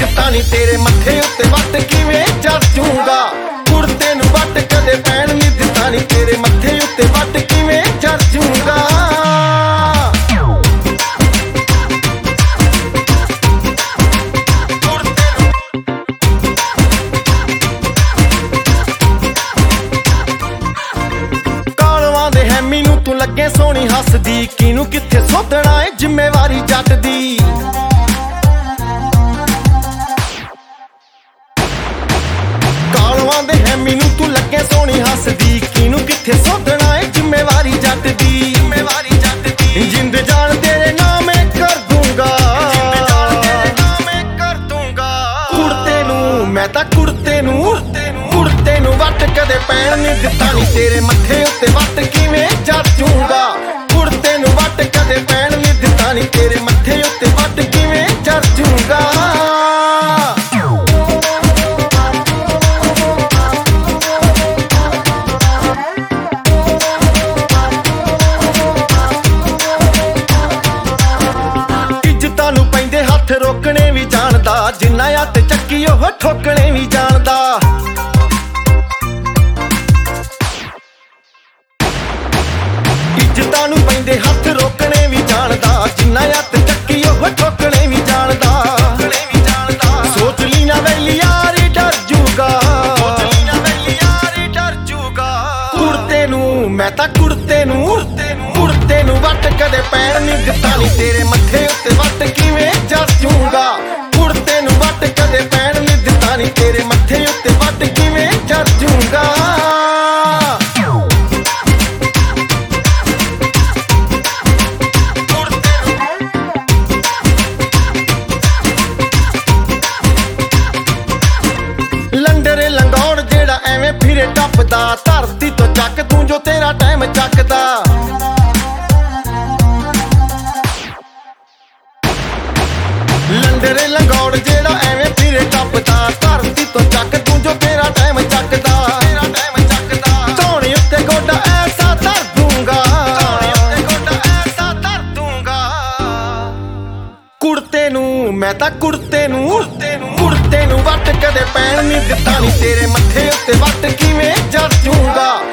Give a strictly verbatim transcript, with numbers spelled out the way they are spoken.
ਦਿੱਤਾ ਨੀ ਤੇਰੇ ਮੱਥੇ ਉੱਤੇ ਵੱਟ ਕਿਵੇਂ ਚੜ ਜੂੰਗਾ। ਕੁੜਤੇ ਨੂੰ ਵੱਟ ਕਦੇ ਪੈਣ ਨੀ ਦਿੱਤਾ ਨੀ ਤੇਰੇ ਮੱਥੇ ਉੱਤੇ ਵੱਟ ਕਿਵੇਂ ਚੜ ਜੂੰਗਾ। ਮੈਨੂੰ ਤੂੰ ਲੱਗੇ ਸੋਹਣੀ ਹੱਸਦੀ ਕਿਨੂੰ ਕਿੱਥੇ ਸੋਧਣਾ ਏ ਜ਼ਿੰਮੇਵਾਰੀ ਜੱਟ ਦੀ। ਕਾਲਵਾਂ ਦੇ ਹੈ ਮੈਨੂੰ ਤੂੰ ਲੱਗੇ ਸੋਹਣੀ ਹੱਸਦੀ ਕਿਨੂੰ ਕਿੱਥੇ ਸੋਧਣਾ ਏ ਜ਼ਿੰਮੇਵਾਰੀ ਜੱਟ ਦੀ। ਜ਼ਿੰਮੇਵਾਰੀ ਜੱਟ ਦੀ ਜਿੰਦ ਜਾਨ ਤੇਰੇ ਨਾਮੇ ਕਰ ਦੂੰਗਾ। ਜਿੰਦ ਜਾਨ ਤੇਰੇ ਨਾਮੇ ਕਰ ਦੂੰਗਾ। ਕੁੜਤੇ ਨੂੰ ਮੈਂ ਤਾਂ ਕੁੜਤੇ ਨੂੰ ਕੁੜਤੇ ਨੂੰ ਵੱਟ ਕਦੇ ਪੈਣ ਨੀ ਦਿੱਤਾ ਨੀ ਤੇਰੇ ਮੱਥੇ ਉੱਤੇ ਵੱਟ ਕਿਵੇਂ ਚੜ ਜੂੰਗਾ। ਕੁੜਤੇ ਨੂੰ ਵੱਟ ਕਦੇ ਪੈਣ ਨੀ ਦਿੱਤਾ ਨੀ ਤੇਰੇ ਮੱਥੇ ਉੱਤੇ ਵੱਟ ਕਿਵੇਂ ਚੜ ਜੂੰਗਾ। ਇੱਜ਼ਤਾਂ ਨੂੰ ਪੈਂਦੇ ਹੱਥ ਰੋਕਣੇ ਵੀ ਜਾਣਦਾ ਜਿੰਨਾ ਹੱਥ ਚੱਕੀ ਉਹ ਠੋਕਣੇ ਵੀ ਜਾਣਦਾ। ਇੱਜ਼ਤਾਂ ਨੂੰ ਪੈਂਦੇ ਹੱਥ ਰੋਕਣੇ ਵੀ ਜਾਣਦਾ ਜਿੰਨਾ ਹੱਥ ਚੱਕੀ ਉਹ ਠੋਕਣੇ ਵੀ ਜਾਣਦਾ। ਸੋਚ ਲਈ ਨਾ ਵੈਲੀ ਯਾਰੀ ਡਰ ਜੂਗਾ। ਕੁੜਤੇ ਨੂੰ ਮੈਂ ਤਾਂ ਕੁੜਤੇ ਨੂੰ ਕੁੜਤੇ ਨੂੰ ਵੱਟ ਕਦੇ ਪੈਣ ਨੀ ਦਿੱਤਾ ਨੀ ਤੇਰੇ ਮੱਥੇ ਉੱਤੇ ਵੱਟ ਕਿਵੇਂ ਚੜ ਜੂੰਗਾ। ਕੁੜਤੇ ਨੂੰ ਵੱਟ ਕਦੇ ਪੈਣ ਨੀ ਦਿੱਤਾ ਨੀ ਤੇਰੇ ਮੱਥੇ ਉੱਤੇ ਵੱਟ ਕਿਵੇਂ ਚੜ ਜੂੰਗਾ। ਲੰਡਰੇ ਲੰਗੌੜ ਜਿਹੜਾ ਐਵੇਂ ਫਿਰੇ ਟੱਪਦਾ ਧਰਤੀ ਤੋਂ ਚੱਕ ਤੂੰ ਜੋ ਤੇਰਾ ਟਾਈਮ ਚੱਕਦਾ। ਲੰਡਰੇ ਲੰਗੌੜ ਜਿਹੜਾ ਐਵੇਂ ਫਿਰੇ ਟੱਪਦਾ ਧਰਤੀ ਤੋਂ ਚੱਕ ਤੂੰ ਜੋ ਤੇਰਾ ਟਾਈਮ ਚੱਕਦਾ। ਤੇਰਾ ਟਾਈਮ ਚੱਕਦਾ ਧੌਣੇ ਉੱਤੇ ਗੋਡਾ ਐਸਾ ਧਰ ਦੂੰਗਾ। ਧੌਣੇ ਉੱਤੇ ਗੋਡਾ ਐਸਾ ਧਰ ਦੂੰਗਾ। ਕੁੜਤੇ ਨੂੰ ਮੈਂ ਤਾਂ ਕੁੜਤੇ ਨੂੰ ਕੁੜਤੇ ਨੂੰ ਵੱਟ ਕਦੇ ਪੈਣ ਨੀ ਦਿੱਤਾ ਨੀ ਤੇਰੇ ਮੱਥੇ ਉੱਤੇ ਵੱਟ ਕਿਵੇਂ ਚੜ ਜੂੰਗਾ।